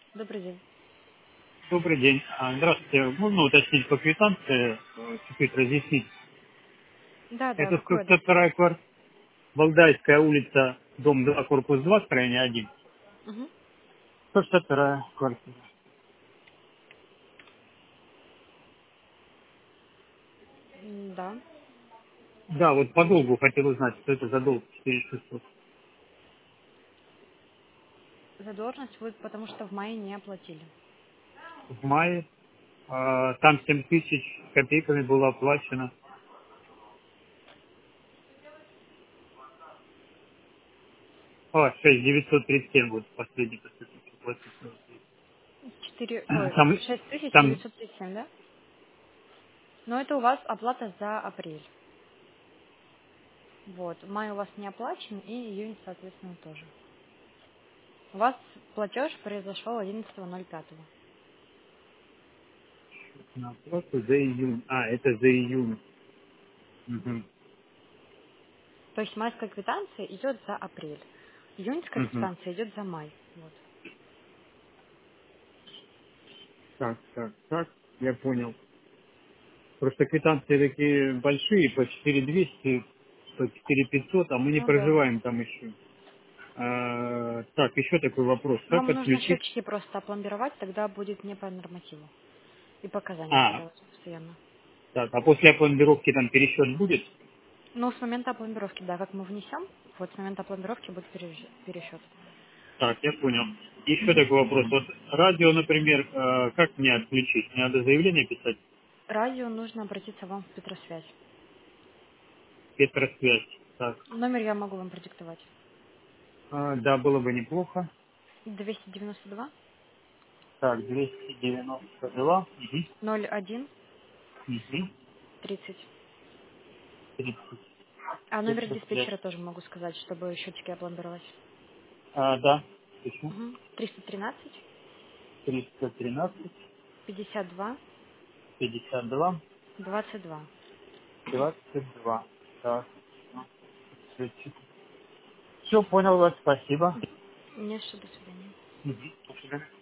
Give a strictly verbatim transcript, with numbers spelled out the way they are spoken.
Добрый день. Добрый день. А, Здравствуйте. Можно уточнить по квитанции, э, чуть-чуть разъяснить? Да, да, Это какой сто адрес? вторая квартира, Валдайская улица, дом два, корпус два, строение один. Угу. сто вторая квартира. М, Да. Да, вот по долгу хотел узнать, что это за долг четыре тысячи шестьсот. Задолженность будет, потому что в мае не оплатили. В мае а, там семь тысяч с копейками было оплачено. А, шесть тысяч девятьсот тридцать семь вот последний последний платить. Четыре, ой, Там, шесть тысяч там, девятьсот тридцать семь, да? Но это у вас оплата за апрель. Вот. Май у вас не оплачен, и июнь, соответственно, тоже. У вас платеж произошел одиннадцатого ноль пятого. на оплату за июнь. А, это за июнь. Мгм. То есть майская квитанция идет за апрель. Июньская Мгм. квитанция идет за май. Вот. Так, так, так, я понял. Просто квитанции такие большие, по четыре двести, по четыре пятьсот, а мы не Ну да. проживаем там еще. А, так, еще такой вопрос. Как Вам нужно отключить? счетчики просто опломбировать, тогда будет не по нормативу. И показания А, проделать постоянно. так, а после опломбировки там пересчет будет? Ну, с момента опломбировки, да, как мы внесем, вот с момента опломбировки будет переш- пересчет. Так, я понял. Еще Мгм. такой вопрос. Вот радио, например, э, как мне отключить? Мне надо заявление писать? Радио нужно обратиться вам в Петросвязь. Петросвязь. Так, Номер я могу вам продиктовать. а, да, было бы неплохо. двести девяносто два Так, двести девяносто два. Угу. ноль один Угу. тридцать. тридцать. А номер Петросвязь. диспетчера тоже могу сказать, чтобы счетчики опломбировать. А, да, пишу. Угу. триста тринадцать триста тринадцать. пятьдесят два пятьдесят два двадцать два. двадцать два. Так. Все, понял вас, спасибо. Не, что, до свидания. Мгм. До свидания.